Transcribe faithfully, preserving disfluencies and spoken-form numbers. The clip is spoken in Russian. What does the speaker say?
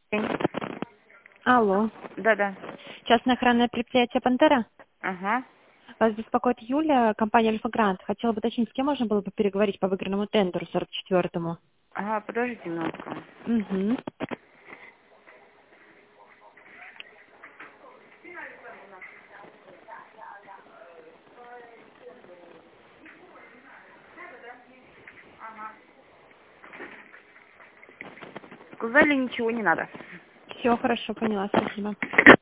Алло. Да-да. Частное охранное предприятие «Пантера». Ага. Вас беспокоит Юля, компания «Альфа-Грант». Хотела бы уточнить, с кем можно было бы переговорить по выигранному тендеру сорок четвёртому? Ага, подождите минутку. Угу. Сказали, ничего не надо. Все хорошо, поняла, спасибо.